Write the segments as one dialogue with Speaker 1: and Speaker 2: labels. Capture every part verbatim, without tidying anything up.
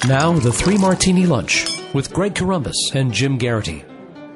Speaker 1: Now, the Three Martini Lunch with Greg Corombos and Jim Garrity.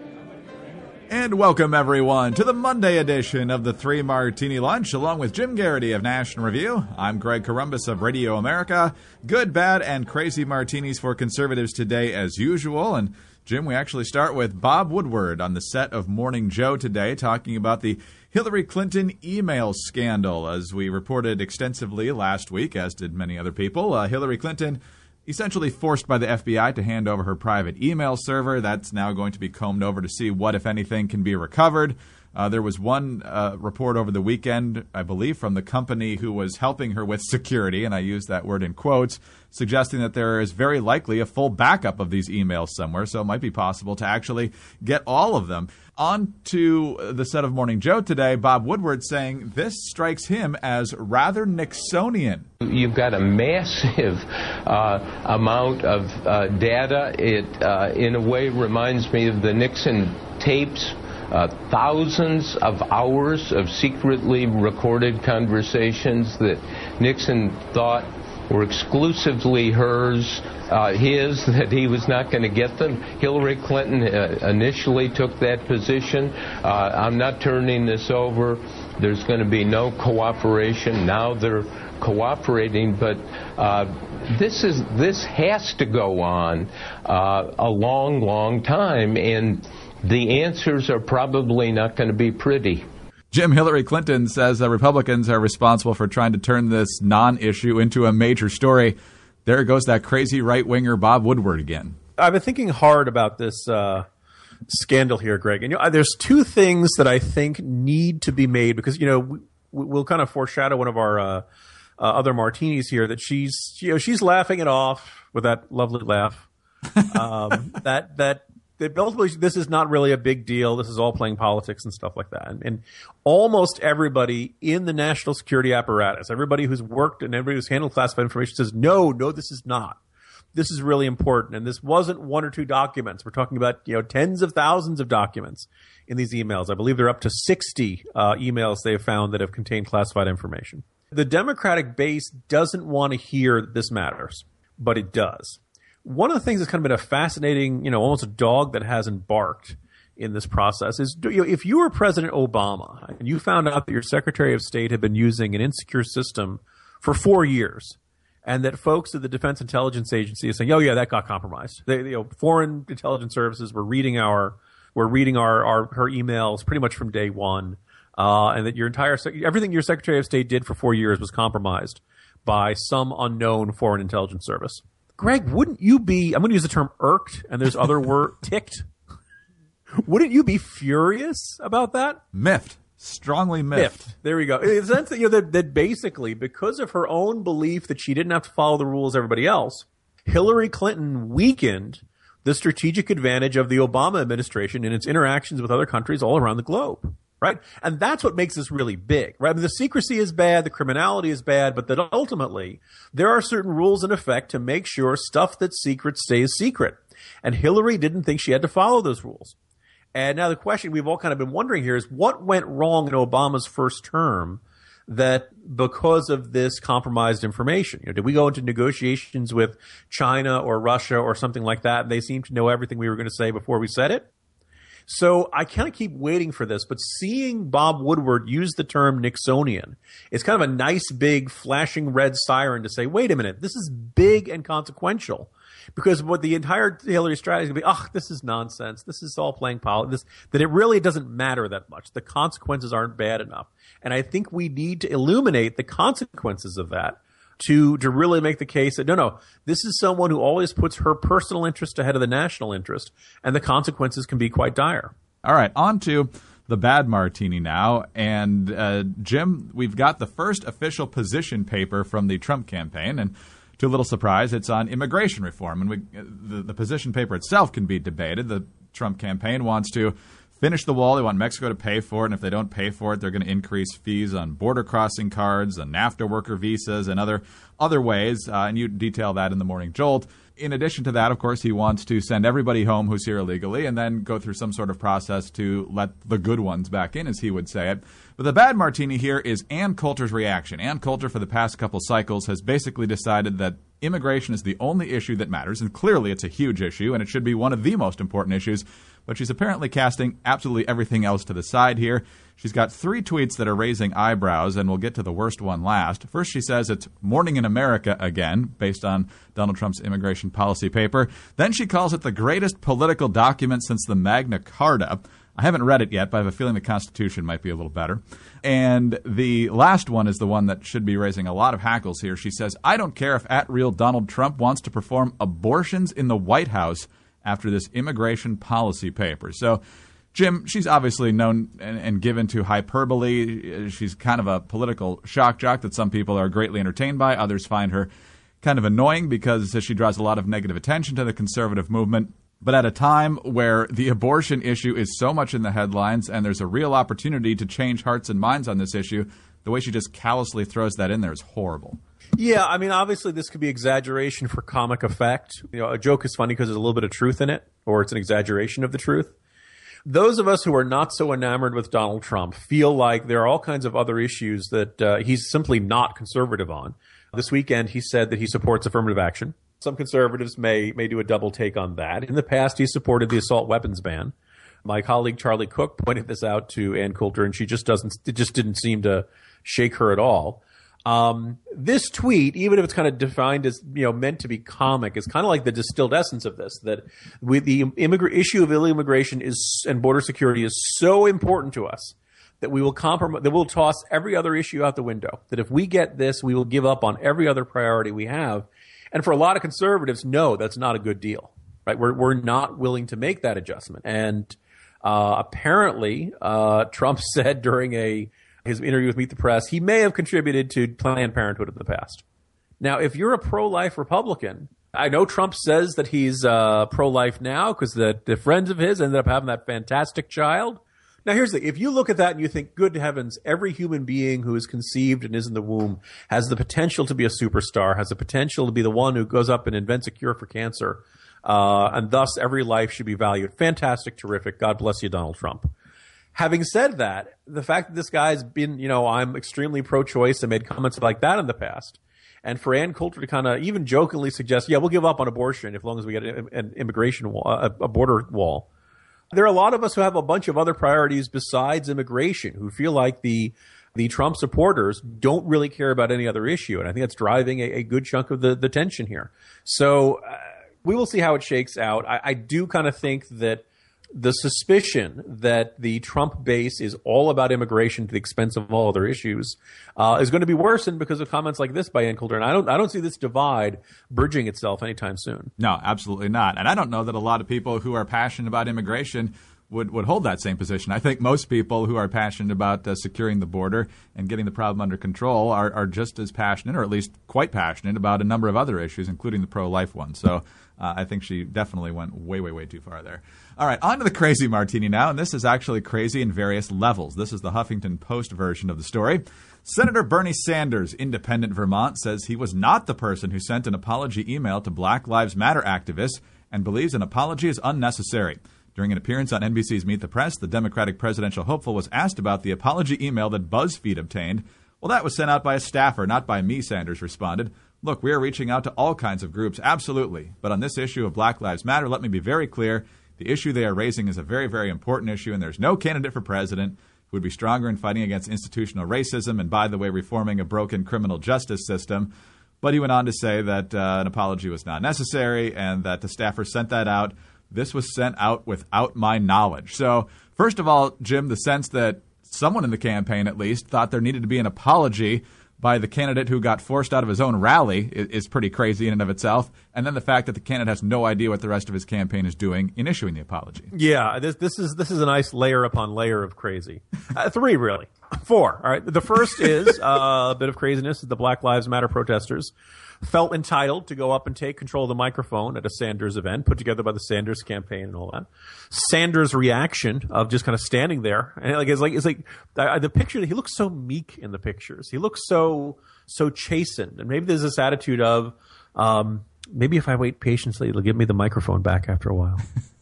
Speaker 2: And welcome, everyone, to the Monday edition of the Three Martini Lunch, along with Jim Garrity of National Review. I'm Greg Corombos of Radio America. Good, bad, and crazy martinis for conservatives today, as usual. And, Jim, we actually start with Bob Woodward on the set of Morning Joe today, talking about the Hillary Clinton email scandal. As we reported extensively last week, as did many other people, uh, Hillary Clinton essentially forced by the F B I to hand over her private email server. That's now going to be combed over to see what, if anything, can be recovered. Uh, there was one uh, report over the weekend, I believe, from the company who was helping her with security, and I use that word in quotes, suggesting that there is very likely a full backup of these emails somewhere, so it might be possible to actually get all of them. On to the set of Morning Joe today, Bob Woodward saying this strikes him as rather Nixonian.
Speaker 3: You've got a massive uh, amount of uh, data. It, uh, in a way, reminds me of the Nixon tapes. Uh, thousands of hours of secretly recorded conversations that Nixon thought were exclusively hers, uh, his, that he was not going to get them. Hillary Clinton uh, initially took that position. Uh, I'm not turning this over. There's going to be no cooperation. Now they're cooperating, but uh, this is this has to go on uh, a long, long time, and the answers are probably not going to be pretty.
Speaker 2: Jim, Hillary Clinton says that Republicans are responsible for trying to turn this non-issue into a major story. There goes that crazy right-winger Bob Woodward again.
Speaker 4: I've been thinking hard about this uh, scandal here, Greg. And you know, there's two things that I think need to be made because, you know, we, we'll kind of foreshadow one of our uh, uh, other martinis here that she's, you know, she's laughing it off with that lovely laugh. Um, that that. That ultimately, this is not really a big deal. This is all playing politics and stuff like that. And, and almost everybody in the national security apparatus, everybody who's worked and everybody who's handled classified information says, no, no, this is not. This is really important. And this wasn't one or two documents. We're talking about, you know, tens of thousands of documents in these emails. I believe they're up to sixty uh, emails they've found that have contained classified information. The Democratic base doesn't want to hear that this matters, but it does. One of the things that's kind of been a fascinating, you know, almost a dog that hasn't barked in this process is, you know, if you were President Obama and you found out that your Secretary of State had been using an insecure system for four years and that folks at the Defense Intelligence Agency are saying, oh, yeah, that got compromised. They, you know, foreign intelligence services were reading our were reading our, our her emails pretty much from day one, uh, and that your entire everything your Secretary of State did for four years was compromised by some unknown foreign intelligence service. Greg, wouldn't you be, I'm going to use the term irked, and there's other word, ticked. Wouldn't you be furious about that?
Speaker 2: Miffed. Strongly miffed.
Speaker 4: Miffed. There we go. In the sense that, you know, that, that basically, because of her own belief that she didn't have to follow the rules of everybody else, Hillary Clinton weakened the strategic advantage of the Obama administration in its interactions with other countries all around the globe. Right? And that's what makes this really big, right? I mean, the secrecy is bad, the criminality is bad, but that ultimately there are certain rules in effect to make sure stuff that's secret stays secret. And Hillary didn't think she had to follow those rules. And now the question we've all kind of been wondering here is what went wrong in Obama's first term that because of this compromised information? You know, did we go into negotiations with China or Russia or something like that and they seemed to know everything we were going to say before we said it? So I kind of keep waiting for this, but seeing Bob Woodward use the term Nixonian, it's kind of a nice big flashing red siren to say, wait a minute, this is big and consequential. Because what the entire Hillary strategy is going to be, oh, this is nonsense. This is all playing politics. That it really doesn't matter that much. The consequences aren't bad enough. And I think we need to illuminate the consequences of that. To, to really make the case that, no, no, this is someone who always puts her personal interest ahead of the national interest, and the consequences can be quite dire.
Speaker 2: All right, on to the bad martini now. And, uh, Jim, we've got the first official position paper from the Trump campaign, and to a little surprise, it's on immigration reform. And we, the, the position paper itself can be debated. The Trump campaign wants to finish the wall. They want Mexico to pay for it, and if they don't pay for it, they're going to increase fees on border crossing cards, and NAFTA worker visas, and other other ways. Uh, and you detail that in the Morning Jolt. In addition to that, of course, he wants to send everybody home who's here illegally and then go through some sort of process to let the good ones back in, as he would say it. But the bad martini here is Ann Coulter's reaction. Ann Coulter, for the past couple cycles, has basically decided that immigration is the only issue that matters, and clearly it's a huge issue, and it should be one of the most important issues, but she's apparently casting absolutely everything else to the side here. She's got three tweets that are raising eyebrows, and we'll get to the worst one last. First, she says it's Morning in America again, based on Donald Trump's immigration policy paper. Then she calls it the greatest political document since the Magna Carta. I haven't read it yet, but I have a feeling the Constitution might be a little better. And the last one is the one that should be raising a lot of hackles here. She says, I don't care if at real Donald Trump wants to perform abortions in the White House after this immigration policy paper. So, Jim, she's obviously known and, and given to hyperbole. She's kind of a political shock jock that some people are greatly entertained by. Others find her kind of annoying because she draws a lot of negative attention to the conservative movement. But at a time where the abortion issue is so much in the headlines and there's a real opportunity to change hearts and minds on this issue, the way she just callously throws that in there is horrible.
Speaker 4: Yeah, I mean, obviously this could be exaggeration for comic effect. You know, a joke is funny because there's a little bit of truth in it, or it's an exaggeration of the truth. Those of us who are not so enamored with Donald Trump feel like there are all kinds of other issues that uh, he's simply not conservative on. This weekend, he said that he supports affirmative action. Some conservatives may may do a double take on that. In the past, he supported the assault weapons ban. My colleague Charlie Cook pointed this out to Ann Coulter, and she just doesn't. It just didn't seem to shake her at all. Um, this tweet, even if it's kind of defined as, you know, meant to be comic, is kind of like the distilled essence of this. That we, the immigra- issue of illegal immigration is and border security is so important to us that we will compromise. That we'll toss every other issue out the window. That if we get this, we will give up on every other priority we have. And for a lot of conservatives, no, that's not a good deal, right? We're we're not willing to make that adjustment. And uh, apparently, uh, Trump said during a his interview with Meet the Press, he may have contributed to Planned Parenthood in the past. Now, if you're a pro-life Republican, I know Trump says that he's uh, pro-life now because the, the friends of his ended up having that fantastic child. Now, here's the thing. If you look at that and you think, good heavens, every human being who is conceived and is in the womb has the potential to be a superstar, has the potential to be the one who goes up and invents a cure for cancer, uh, and thus every life should be valued. Fantastic, terrific. God bless you, Donald Trump. Having said that, the fact that this guy's been, you know, I'm extremely pro-choice and made comments like that in the past, and for Ann Coulter to kind of even jokingly suggest, yeah, we'll give up on abortion as long as we get an immigration wall, a border wall. There are a lot of us who have a bunch of other priorities besides immigration who feel like the the Trump supporters don't really care about any other issue, and I think that's driving a, a good chunk of the, the tension here. So uh, we will see how it shakes out. I, I do kind of think that the suspicion that the Trump base is all about immigration to the expense of all other issues uh, is going to be worsened because of comments like this by Ann Coulter. And I don't, I don't see this divide bridging itself anytime soon.
Speaker 2: No, absolutely not. And I don't know that a lot of people who are passionate about immigration would, would hold that same position. I think most people who are passionate about uh, securing the border and getting the problem under control are, are just as passionate, or at least quite passionate, about a number of other issues, including the pro-life one. So uh, I think she definitely went way, way, way too far there. All right, on to the crazy martini now, and this is actually crazy in various levels. This is the Huffington Post version of the story. Senator Bernie Sanders, independent Vermont, says he was not the person who sent an apology email to Black Lives Matter activists and believes an apology is unnecessary. During an appearance on N B C's Meet the Press, the Democratic presidential hopeful was asked about the apology email that BuzzFeed obtained. Well, that was sent out by a staffer, not by me, Sanders responded. Look, we are reaching out to all kinds of groups, absolutely. But on this issue of Black Lives Matter, let me be very clear. The issue they are raising is a very, very important issue, and there's no candidate for president who would be stronger in fighting against institutional racism and, by the way, reforming a broken criminal justice system. But he went on to say that uh, an apology was not necessary and that the staffer sent that out. This was sent out without my knowledge. So, first of all, Jim, the sense that someone in the campaign, at least, thought there needed to be an apology by the candidate who got forced out of his own rally is, is pretty crazy in and of itself. And then the fact that the candidate has no idea what the rest of his campaign is doing in issuing the apology.
Speaker 4: Yeah, this this is this is a nice layer upon layer of crazy. Uh, three, really. Four. All right. The first is uh, a bit of craziness. The Black Lives Matter protesters felt entitled to go up and take control of the microphone at a Sanders event put together by the Sanders campaign and all that. Sanders' reaction of just kind of standing there, and like it's like it's like uh, the picture. He looks so meek in the pictures. He looks so so chastened, and maybe there's this attitude of um, maybe if I wait patiently, it'll give me the microphone back after a while.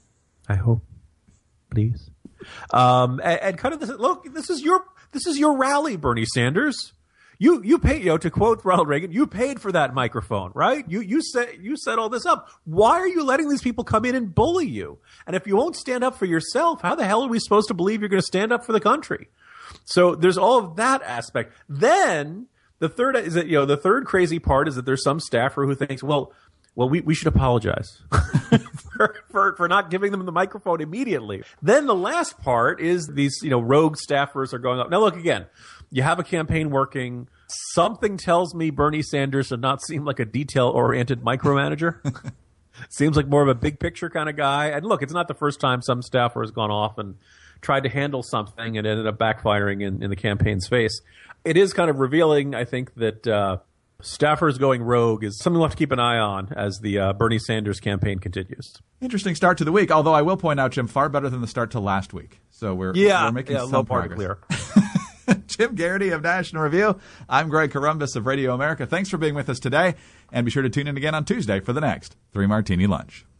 Speaker 4: I hope, please. Um, and, and kind of this. Look, this is your this is your rally, Bernie Sanders. You you paid, you know, to quote Ronald Reagan, you paid for that microphone, right? You you set you set all this up. Why are you letting these people come in and bully you? And if you won't stand up for yourself, how the hell are we supposed to believe you're going to stand up for the country? So there's all of that aspect. Then the third is that, you know, the third crazy part is that there's some staffer who thinks, well, well, we, we should apologize for, for for not giving them the microphone immediately. Then the last part is these, you know, rogue staffers are going up. Now, look, again, you have a campaign working. Something tells me Bernie Sanders does not seem like a detail-oriented micromanager. Seems like more of a big picture kind of guy. And look, it's not the first time some staffer has gone off and tried to handle something and ended up backfiring in, in the campaign's face. It is kind of revealing, I think, that uh, staffers going rogue is something we'll have to keep an eye on as the uh, Bernie Sanders campaign continues.
Speaker 2: Interesting start to the week, although I will point out, Jim, far better than the start to last week. So we're,
Speaker 4: yeah,
Speaker 2: we're making
Speaker 4: yeah,
Speaker 2: some
Speaker 4: progress.
Speaker 2: Clear. Jim Garrity of National Review. I'm Greg Corombos of Radio America. Thanks for being with us today, and be sure to tune in again on Tuesday for the next Three Martini Lunch.